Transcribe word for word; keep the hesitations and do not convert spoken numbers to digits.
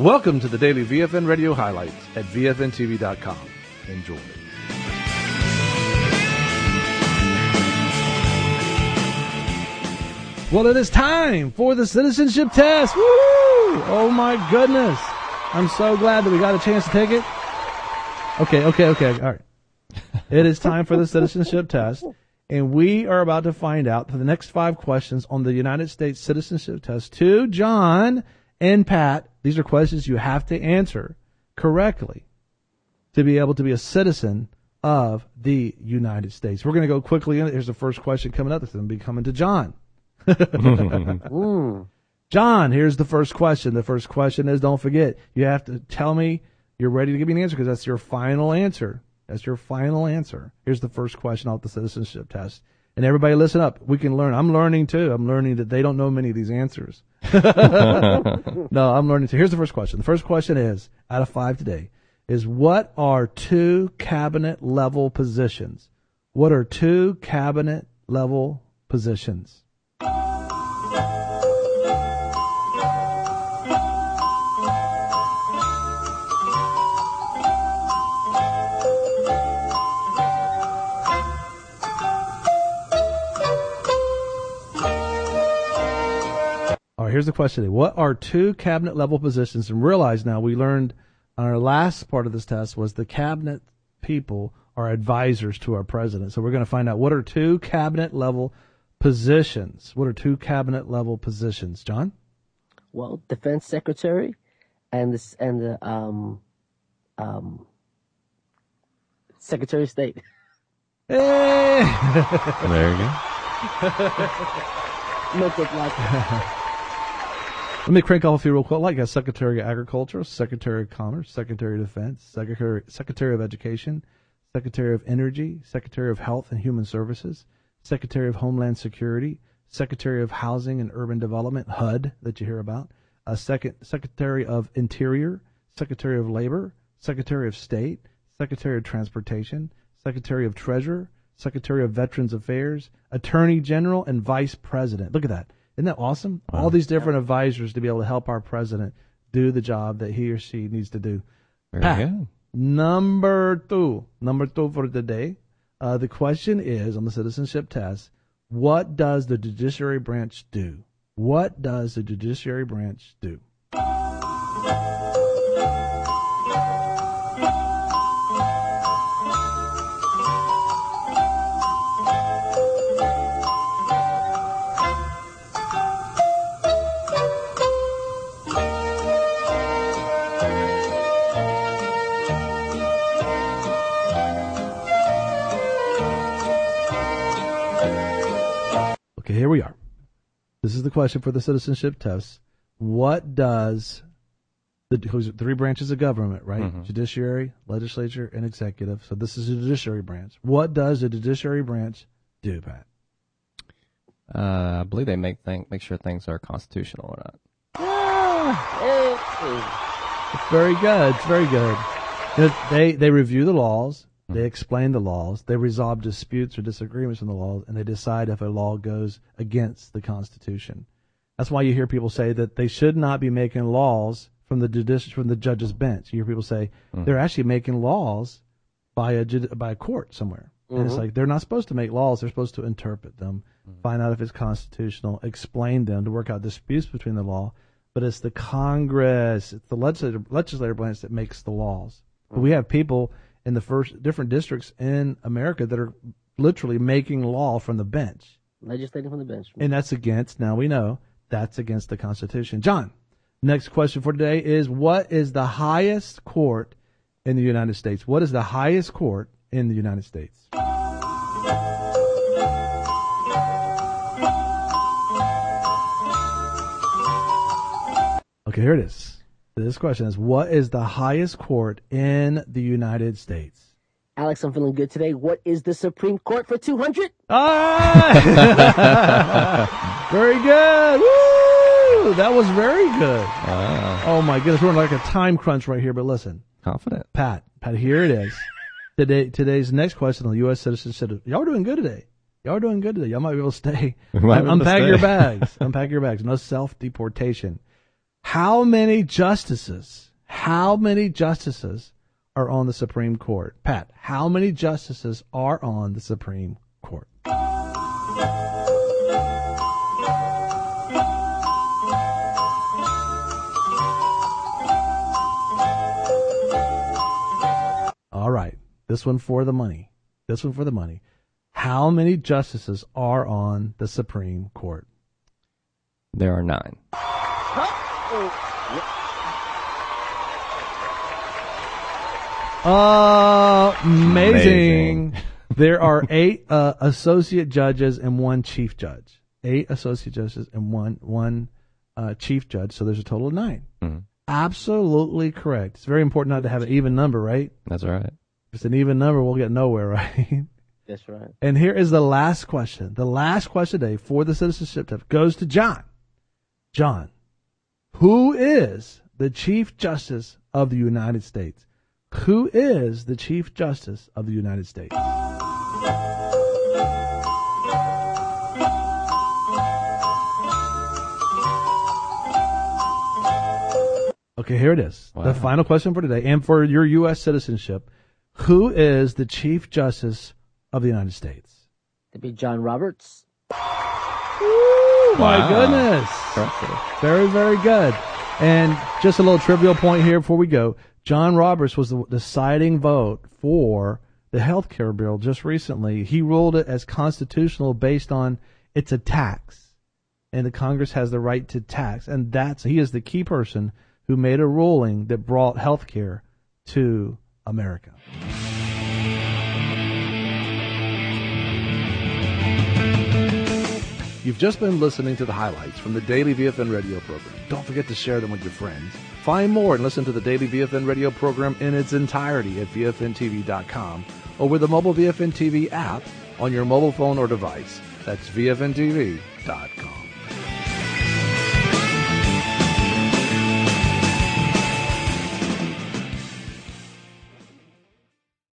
Welcome to the daily V F N Radio highlights at V F N T V dot com. Enjoy. Well, it is time for the citizenship test. Woo! Oh my goodness. I'm so glad that we got a chance to take it. Okay, okay, okay. All right. It is time for the citizenship test. And we are about to find out for the next five questions on the United States citizenship test to John and Pat. These are questions you have to answer correctly to be able to be a citizen of the United States. We're going to go quickly in. Here's the first question coming up. It's going to be coming to John. John, here's the first question. The first question is, don't forget, you have to tell me you're ready to give me an answer because that's your final answer. That's your final answer. Here's the first question off the citizenship test. And everybody listen up. We can learn. I'm learning too. I'm learning that they don't know many of these answers. No, I'm learning too. Here's the first question. The first question is, out of five today, is what are two cabinet level positions? What are two cabinet level positions? All right, here's the question. What are two cabinet level positions? And realize now, we learned on our last part of this test was the cabinet people are advisors to our president. So we're going to find out what are two cabinet level positions. What are two cabinet level positions, John? Well, defense secretary and this and the um um secretary of state. Hey! There you go. No take like Let me crank off a few real quick. Like a Secretary of Agriculture, Secretary of Commerce, Secretary of Defense, Secretary Secretary of Education, Secretary of Energy, Secretary of Health and Human Services, Secretary of Homeland Security, Secretary of Housing and Urban Development, H U D, that you hear about, a second Secretary of Interior, Secretary of Labor, Secretary of State, Secretary of Transportation, Secretary of Treasurer, Secretary of Veterans Affairs, Attorney General, and Vice President. Look at that. Isn't that awesome? Wow. All these different advisors to be able to help our president do the job that he or she needs to do. Very Pat, good. Number two. Number two for today. Uh, the question is, on the citizenship test, what does the judiciary branch do? What does the judiciary branch do? Okay, here we are. This is the question for the citizenship test. What does the three branches of government, right? Mm-hmm. Judiciary, legislature, and executive. So this is the judiciary branch. What does the judiciary branch do, Pat? Uh, I believe they make thing, make sure things are constitutional or not. Yeah. It's very good. It's very good. You know, they they review the laws. They explain the laws, they resolve disputes or disagreements in the laws, and they decide if a law goes against the Constitution. That's why you hear people say that they should not be making laws from the judici- from the judge's bench. You hear people say mm. they're actually making laws by a by a court somewhere. Mm-hmm. And it's like they're not supposed to make laws, they're supposed to interpret them, mm. find out if it's constitutional, explain them to work out disputes between the law. But it's the Congress, it's the legislative, legislative branch that makes the laws. Mm. But we have people in the first different districts in America that are literally making law from the bench. Legislating from the bench. And that's against, now we know, that's against the Constitution. John, next question for today is, what is the highest court in the United States? What is the highest court in the United States? Okay, here it is. This question is, what is the highest court in the United States? Alex, I'm feeling good today. What is the Supreme Court for two hundred? Ah! Very good. Woo! That was very good. Ah. Oh, my goodness. We're in like a time crunch right here, but listen. Confident. Pat, Pat, here it is. Today, today's next question on the U S citizenship. Y'all are doing good today. Y'all are doing good today. Y'all might be able to stay. Might be able to Unpack stay. your bags. Unpack your bags. No self-deportation. How many justices, how many justices are on the Supreme Court? Pat, how many justices are on the Supreme Court? All right. This one for the money. This one for the money. How many justices are on the Supreme Court? There are nine. Uh, amazing. Amazing. There are eight uh, associate judges and one chief judge. Eight associate judges and one one uh, chief judge. So there's a total of nine. Mm-hmm. Absolutely correct. It's very important not to have an even number, right? That's right. If it's an even number, we'll get nowhere, right? That's right. And here is the last question. The last question today for the citizenship test goes to John. John, who is the Chief Justice of the United States? Who is the Chief Justice of the United States? Okay, here it is. Wow. The final question for today and for your U S citizenship. Who is the Chief Justice of the United States? To be John Roberts. Oh, my Wow. goodness. Impressive. Very, very good. And just a little trivial point here before we go. John Roberts was the deciding vote for the health care bill just recently. He ruled it as constitutional based on it's a tax. And the Congress has the right to tax. And that's he is the key person who made a ruling that brought health care to America. You've just been listening to the highlights from the Daily V F N radio program. Don't forget to share them with your friends. Find more and listen to the Daily V F N radio program in its entirety at V F N T V dot com or with the mobile V F N T V app on your mobile phone or device. That's V F N T V dot com.